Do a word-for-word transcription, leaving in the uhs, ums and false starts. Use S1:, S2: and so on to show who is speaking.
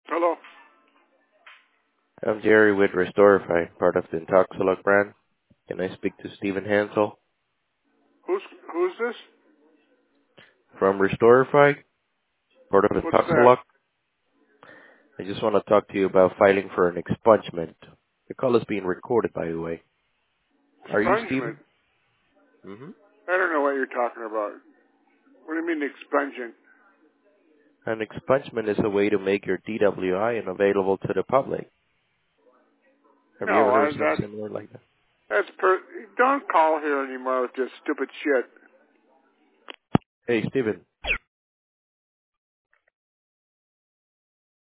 S1: Hello.
S2: I'm Jerry with Restorify, part of the Intoxilog brand. Can I speak to Stephen Hansel
S1: Who's who's this?
S2: from Restorify, part of
S1: What's that?
S2: Intoxilog? I just want to talk to you about filing for an expungement. The call is being recorded, by the way. Are you
S1: Expungement.
S2: Stephen? Mm-hmm.
S1: I don't know what you're talking about. What do you mean expungement?
S2: An expungement is a way to make your D W I unavailable to the public. Have
S1: No,
S2: you ever
S1: I,
S2: heard something
S1: that
S2: similar like that?
S1: that's per. Don't call here anymore with this stupid shit.
S2: Hey, Stephen.